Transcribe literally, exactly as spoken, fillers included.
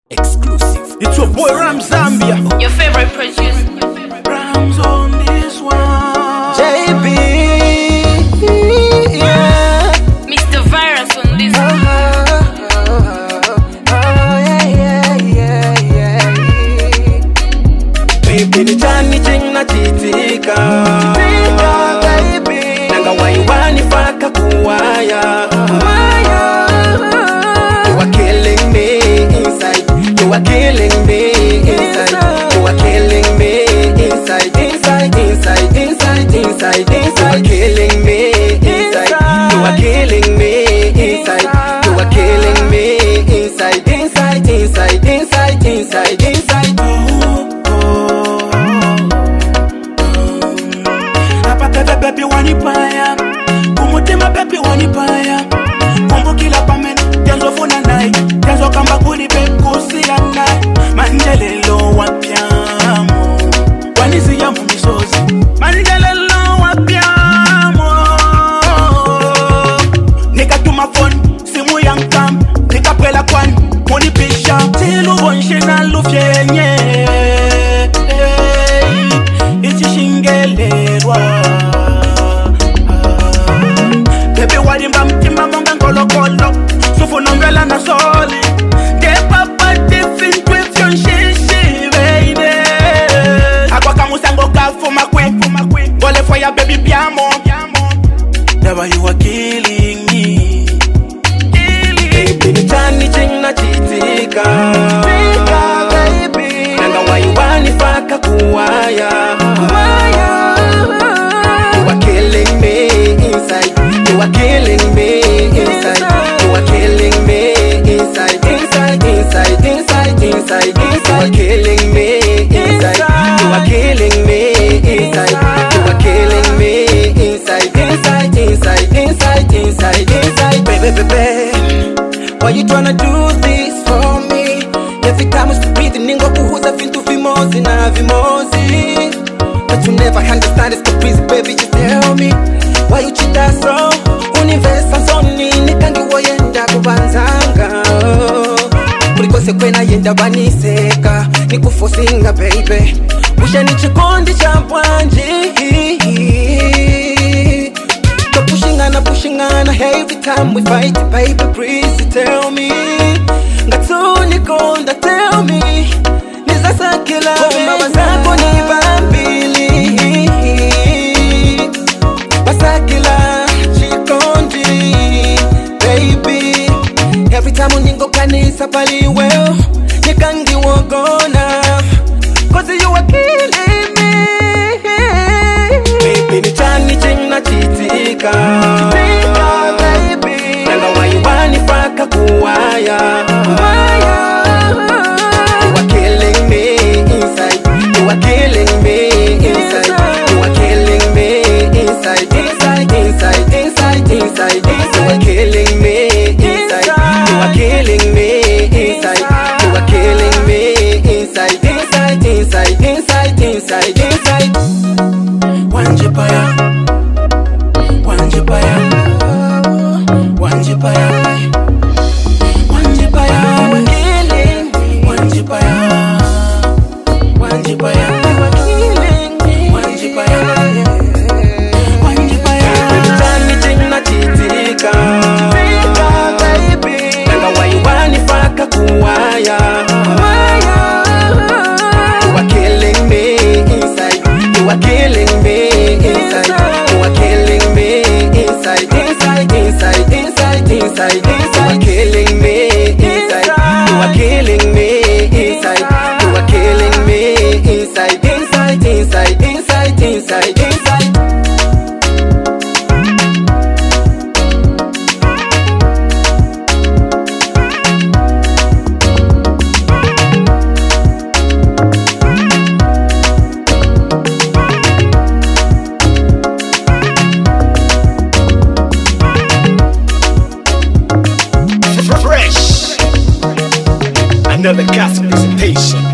Exclusive. It's your boy Ram Zambia. Your favorite producer. Rams on this one. J B. Yeah. Mister Virus on this Oh, one. oh, oh, yeah, yeah, yeah, yeah. Baby, ni chani ching titika. Titika, baby. Nanga waiwani faka kuwaya. Kuwaya. You are killing me inside. You are killing me inside. You are killing me inside, inside, inside, inside, inside, inside. You are killing me inside. You are killing me inside. You are killing me inside, inside, inside, inside, inside, inside. Oh, oh, oh. Apata baby wanipaya. Kumutema baby wanipaya. Kumbu kila pamena. Janzo funa nai. Janzo kamba kuli pekusi ya nai. Manjelelo wapiamo. Wanizi ya mumisozi. Manjelelo wapiamo. Nikatuma phone. Simu yankam. Nikapela kwani. Moni pisha. Tilu wonshe na lufyenye. Ichi shingelerwa. Baby walimba mtima monga ngolo kolo. Sufu nombela na soli. De papa different with your shishi baby. Akwa kamusango kafuma kwe. Gole for ya baby piamo. Never you are killing me. Baby, ni chani ching titika. Titika, baby. Nanga waiwani faka kuwaya. Kuwaya. You are killing me inside. You are killing me inside. You are killing me inside, inside, inside, inside, inside, inside. You are killing me inside. You are killing me inside. You are killing me inside, inside, inside, inside, inside, inside. Baby, baby, why you tryna do this for me? Every time we speak, ningo kuhuza vintu vimozi na vimozi. But you never understand it's caprice, baby, just tell me why you cheat us so? Universe soni nikangi woyenda kubanzanga. Kulikose kwena yenda baniseka nikufosinga baby. Usha ni chikondi cha bwanji. So pushingana pushingana every time we fight, baby, please tell me. Ngatuni konda tell me. Nizasakila mama zako ni bambili. Basakila chikondi baby. Every time uningo kanisa pali well nikangi wogona. Cause you are killing me. Baby ni chani ching titika. Titika baby. Nanga waiwani faka kuwaya. Kuwaya. You are killing me inside. You are killing me inside. You are killing me inside, inside, inside, inside, inside, inside. You are killing me inside. You are killing me inside. You are killing me inside, inside, inside, inside, inside, inside. Wanjipaya. Wanjipaya. Wanjipaya. Wanjipaya. Killing me, Wanjipaya. Wanjipaya. killing me. Wanjipaya. Wanjipaya. Chani ching titika. Titika baby. Nanga waiwani faka kuwaya. Kuwaya. You are killing me inside. You are killing me inside. You are killing me inside, inside, inside, inside, inside, inside. You are killing me inside. You are killing me inside. You are killing me inside, inside, inside, inside, inside, inside. Fresh. Another gospel presentation.